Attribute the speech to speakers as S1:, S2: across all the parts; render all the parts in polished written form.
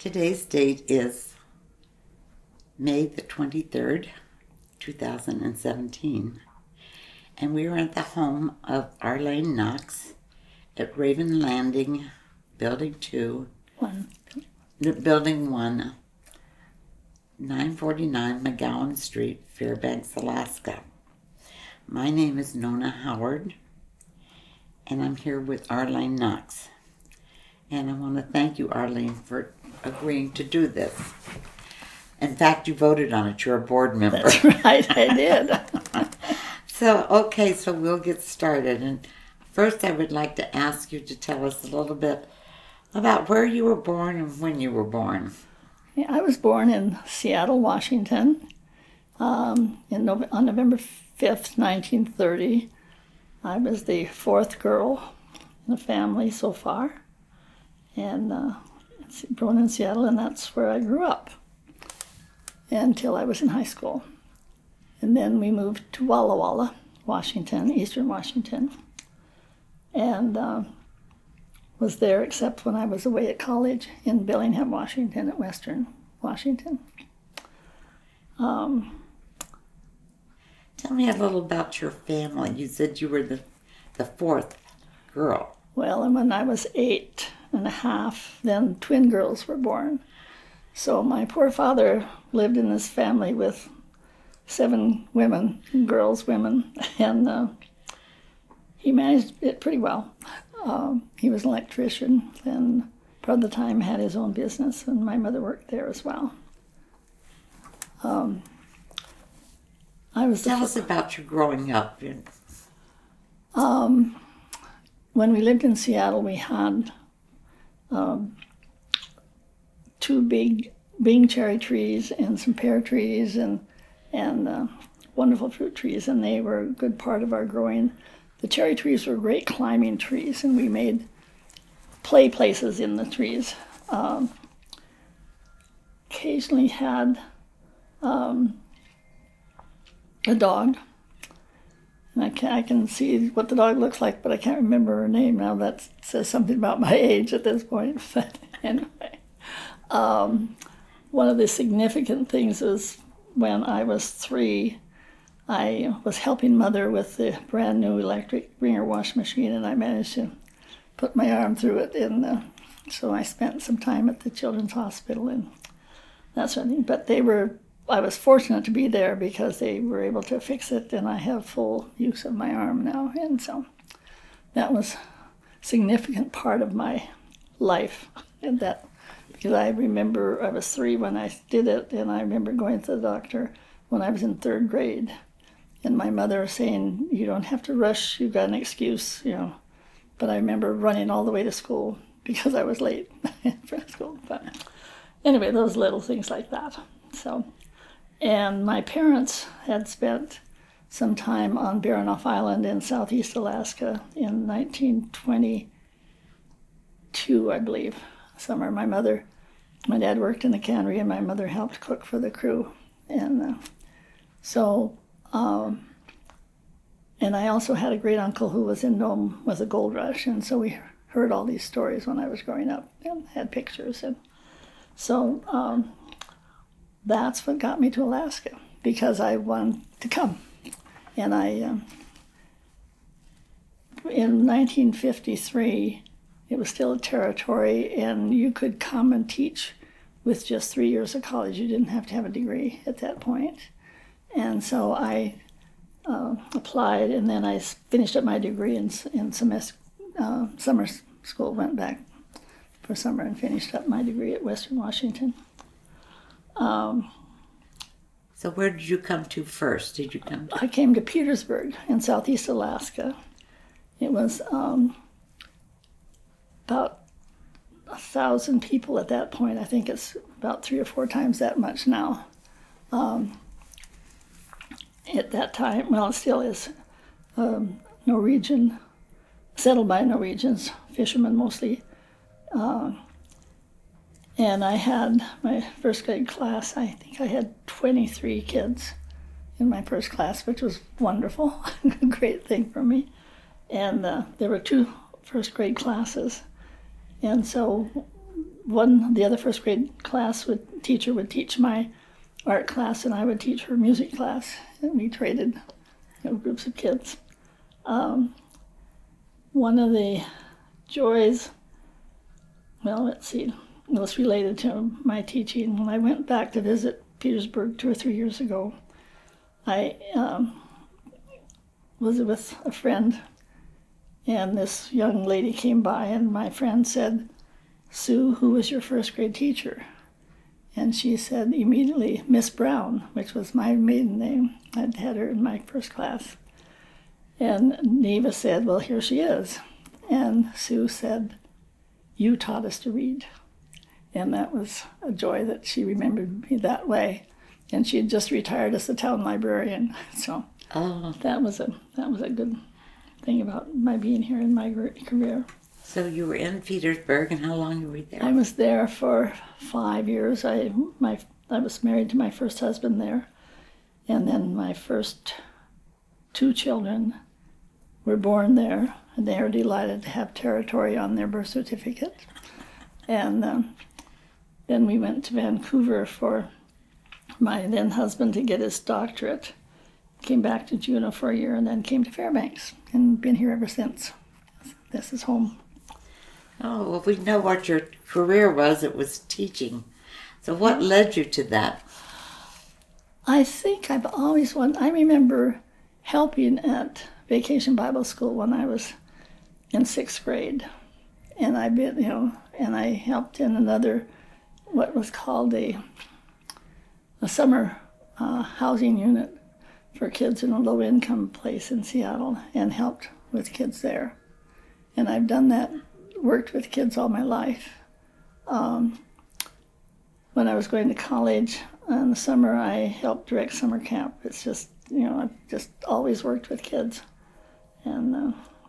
S1: Today's date is May the 23rd, 2017, and we are at the home of Arlene Knox at Raven Landing, Building 2, Building 1, 949 McGowan Street, Fairbanks, Alaska. My name is Nona Howard, and I'm here with Arlene Knox. And I want to thank you, Arlene, for agreeing to do this. In fact, you voted on it. You're a board member.
S2: That's right, I did.
S1: So we'll get started. And first, I would like to ask you to tell us a little bit about where you were born and when you were born.
S2: Yeah, I was born in Seattle, Washington, on November 5th, 1930. I was the fourth girl in the family so far, and born in Seattle, and that's where I grew up until I was in high school. And then we moved to Walla Walla, Washington, eastern Washington, and was there except when I was away at college in Bellingham, Washington, at Western Washington.
S1: Tell me a little about your family. You said you were the fourth girl.
S2: Well, and when I was 8 and a half, then twin girls were born. So my poor father lived in this family with 7 women, women, and he managed it pretty well. He was an electrician and part of the time had his own business, and my mother worked there as well.
S1: Tell us about your growing up.
S2: When we lived in Seattle, we had 2 big Bing cherry trees and some pear trees and wonderful fruit trees, and they were a good part of our growing. The cherry trees were great climbing trees, and we made play places in the trees. Occasionally had a dog, and I can see what the dog looks like, but I can't remember her name now. That says something about my age at this point. But anyway, one of the significant things was when I was 3, I was helping Mother with the brand new electric wringer wash machine, and I managed to put my arm through it, and so I spent some time at the Children's Hospital and that sort of thing. But I was fortunate to be there because they were able to fix it, and I have full use of my arm now, and so that was a significant part of my life, and that because I remember I was 3 when I did it, and I remember going to the doctor when I was in 3rd grade, and my mother saying, "You don't have to rush, you've got an excuse," But I remember running all the way to school because I was late for school. But anyway, those little things like that. And my parents had spent some time on Baranof Island in southeast Alaska in 1922, I believe, somewhere. My dad worked in the cannery, and my mother helped cook for the crew. And and I also had a great uncle who was in Nome with the gold rush, and so we heard all these stories when I was growing up and had pictures. And so that's what got me to Alaska, because I wanted to come. And in 1953, it was still a territory, and you could come and teach with just 3 years of college. You didn't have to have a degree at that point. And so I applied, and then I finished up my degree in summer school, went back for summer and finished up my degree at Western Washington.
S1: So where did you come to first?
S2: I came to Petersburg in southeast Alaska. It was about 1,000 people at that point. I think it's about 3 or 4 times that much now. At that time, well, it still is, Norwegian, settled by Norwegians, fishermen mostly. And I had my first grade class, I think I had 23 kids in my first class, which was wonderful, a great thing for me. And there were 2 first grade classes. And so the other first grade teacher would teach my art class, and I would teach her music class, and we traded groups of kids. One of the joys, well, let's see, it was related to my teaching. When I went back to visit Petersburg 2 or 3 years ago, I was with a friend, and this young lady came by, and my friend said, "Sue, who was your first grade teacher?" And she said immediately, "Miss Brown," which was my maiden name. I'd had her in my first class. And Neva said, "Well, here she is." And Sue said, "You taught us to read." And that was a joy that she remembered me that way. And she had just retired as the town librarian. So that was a good thing about my being here in my career.
S1: So you were in Petersburg, and how long were you there?
S2: I was there for 5 years. I was married to my first husband there. And then my first 2 children were born there, and they were delighted to have territory on their birth certificate. And then we went to Vancouver for my then husband to get his doctorate. Came back to Juneau for a year, and then came to Fairbanks, and been here ever since. This is home.
S1: Oh, well, we know what your career was. It was teaching. So what led you to that?
S2: I think I've always wanted. I remember helping at Vacation Bible School when I was in 6th grade, and and I helped in another, what was called a summer housing unit for kids in a low-income place in Seattle, and helped with kids there. And I've done that, worked with kids all my life. When I was going to college in the summer, I helped direct summer camp. It's just, I've just always worked with kids, and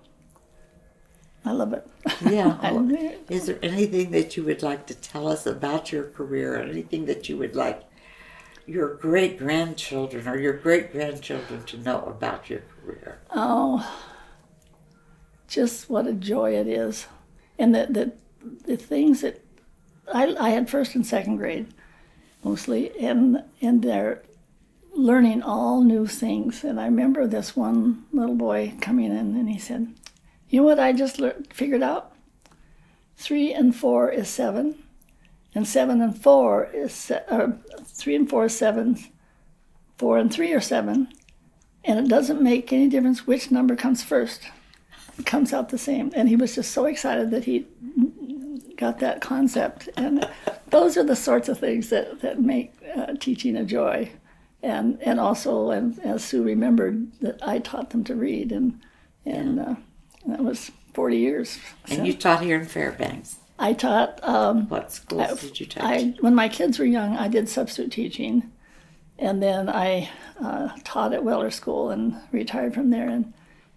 S2: I love it.
S1: Yeah. Is there anything that you would like to tell us about your career, or anything that you would like your great-grandchildren or your great-grandchildren to know about your career?
S2: Oh, just what a joy it is. And the things that I had first and second grade mostly, and they're learning all new things. And I remember this one little boy coming in, and he said, "You know what I just figured out? 3 and 4 is 7, and 7 and 4 is 3 and 4 is 7, 4 and 3 are 7, and it doesn't make any difference which number comes first. It comes out the same." And he was just so excited that he got that concept. And those are the sorts of things that make teaching a joy. And also, and as Sue remembered, that I taught them to read, and that was 40 years.
S1: And you taught here in Fairbanks?
S2: I taught.
S1: What schools did you teach?
S2: When my kids were young, I did substitute teaching, and then I taught at Weller School and retired from there in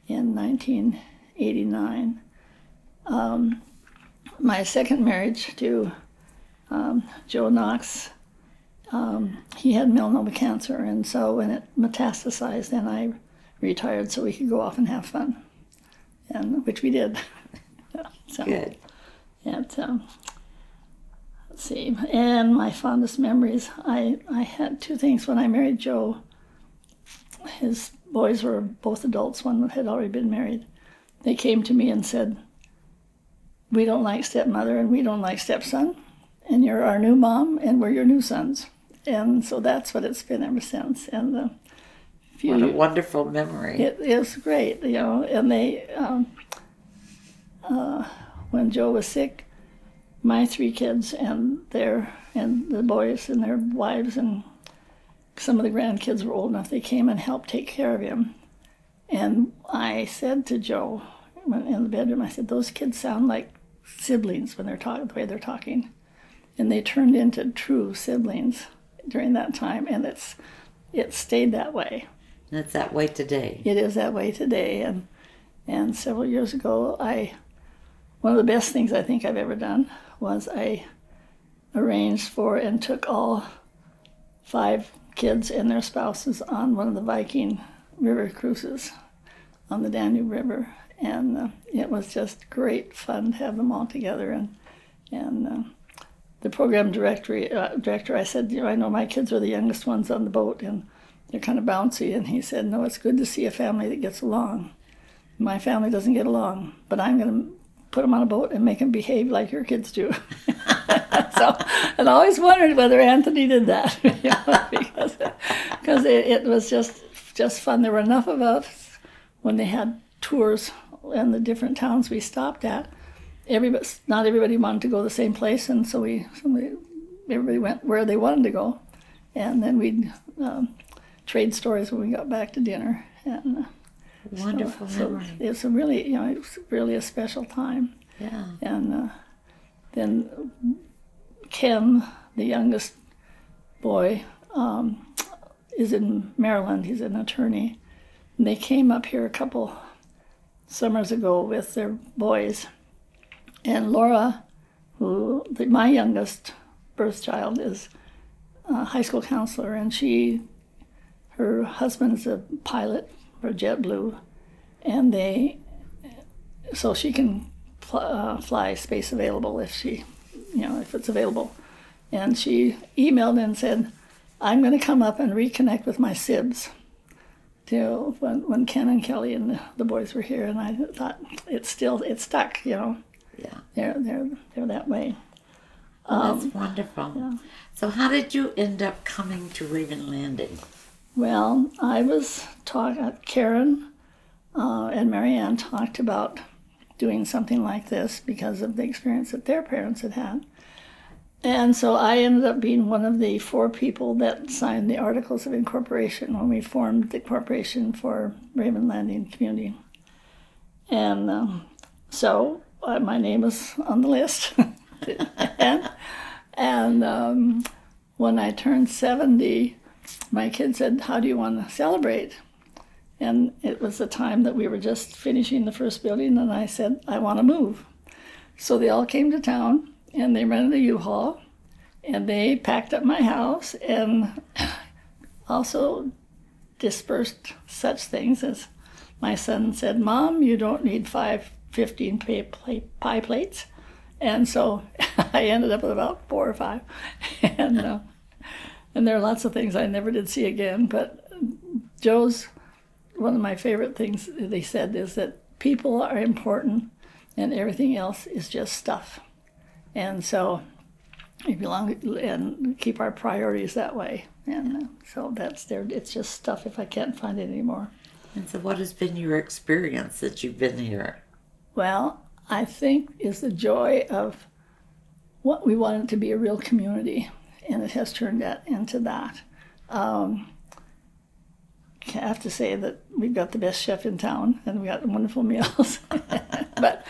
S2: 1989. My second marriage to Joe Knox, he had melanoma cancer, and so when it metastasized, then I retired so we could go off and have fun, and which we did. So,
S1: good.
S2: And, let's see, and my fondest memories, I had 2 things. When I married Joe, his boys were both adults, one had already been married. They came to me and said, "We don't like stepmother, and we don't like stepson, and you're our new mom, and we're your new sons." And so that's what it's been ever since. And
S1: what a wonderful memory.
S2: It is great, and they, when Joe was sick, my 3 kids and the boys and their wives and some of the grandkids were old enough, they came and helped take care of him. And I said to Joe, in the bedroom, I said, "Those kids sound like siblings when they're talking, the way they're talking." And they turned into true siblings during that time, and it stayed that way.
S1: And it's that way today.
S2: It is that way today. And several years ago, one of the best things I think I've ever done was I arranged for and took all 5 kids and their spouses on one of the Viking river cruises on the Danube River. And it was just great fun to have them all together. And the program director, I said, I know my kids are the youngest ones on the boat, and they're kind of bouncy. And he said, no, it's good to see a family that gets along. My family doesn't get along, but I'm going to put them on a boat and make them behave like your kids do. So, and I always wondered whether Anthony did that, because it was just fun. There were enough of us when they had tours in the different towns we stopped at. Not everybody wanted to go the same place, and so everybody went where they wanted to go, and then we'd trade stories when we got back to dinner. And
S1: wonderful memory.
S2: So it's a really, it was really a special time.
S1: Yeah.
S2: And then Ken, the youngest boy, is in Maryland. He's an attorney. And they came up here a couple summers ago with their boys. And Laura, my youngest birth child, is a high school counselor, and her husband's a pilot for JetBlue, and so she can fly Space Available if it's available. And she emailed and said, I'm going to come up and reconnect with my sibs till when Ken and Kelly and the boys were here. And I thought, it's stuck,
S1: Yeah.
S2: They're that way.
S1: That's wonderful.
S2: Yeah.
S1: So how did you end up coming to Raven Landing?
S2: Well, I was Karen and Marianne talked about doing something like this because of the experience that their parents had had. And so I ended up being one of the 4 people that signed the Articles of Incorporation when we formed the corporation for Raven Landing Community. And so my name was on the list. and when I turned 70, my kid said, how do you want to celebrate? And it was the time that we were just finishing the first building, and I said, I want to move. So they all came to town, and they rented a U-Haul, and they packed up my house and also dispersed such things as my son said, Mom, you don't need 15 pie plates. And so I ended up with about 4 or 5. And there are lots of things I never did see again, but one of my favorite things they said is that people are important and everything else is just stuff. And so we belong and keep our priorities that way. And so that's there. It's just stuff if I can't find it anymore.
S1: And so what has been your experience since you've been here?
S2: Well, I think is the joy of what we wanted to be a real community, and it has turned into that. I have to say that we've got the best chef in town, and we got wonderful meals. But,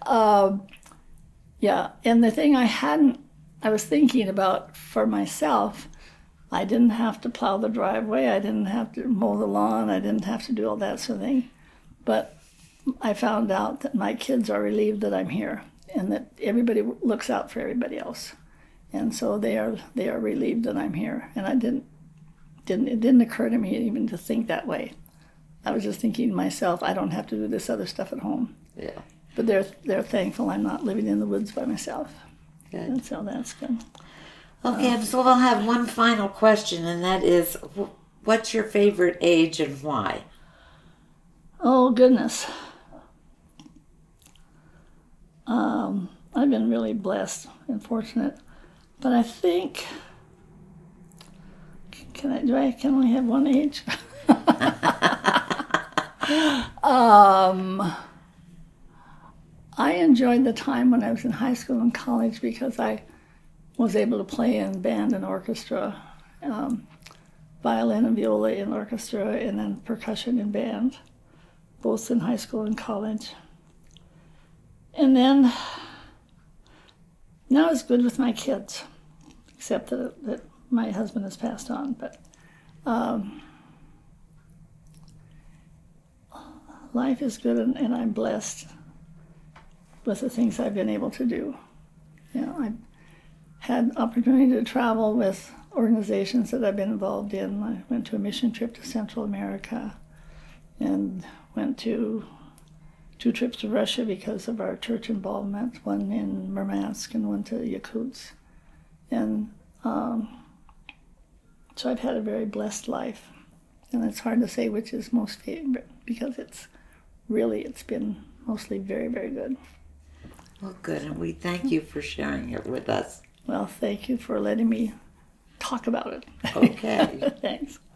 S2: yeah, and the thing I was thinking about for myself, I didn't have to plow the driveway, I didn't have to mow the lawn, I didn't have to do all that sort of thing. But I found out that my kids are relieved that I'm here, and that everybody looks out for everybody else. And so they are relieved that I'm here. And it didn't occur to me even to think that way. I was just thinking to myself, I don't have to do this other stuff at home.
S1: Yeah.
S2: But they're thankful I'm not living in the woods by myself.
S1: Good.
S2: And so that's good.
S1: Okay, so we'll have one final question, and that is, what's your favorite age and why?
S2: Oh, goodness. I've been really blessed and fortunate. But I think, can I only have one age? I enjoyed the time when I was in high school and college because I was able to play in band and orchestra, violin and viola in orchestra, and then percussion in band, both in high school and college. And then, now it's good with my kids, except that my husband has passed on. But life is good, and I'm blessed with the things I've been able to do. I've had opportunity to travel with organizations that I've been involved in. I went to a mission trip to Central America and went to 2 trips to Russia because of our church involvement, one in Murmansk and one to Yakutsk. And so I've had a very blessed life. And it's hard to say which is most favorite because it's been mostly very, very good.
S1: Well, good, and we thank you for sharing it with us.
S2: Well, thank you for letting me talk about it.
S1: Okay.
S2: Thanks.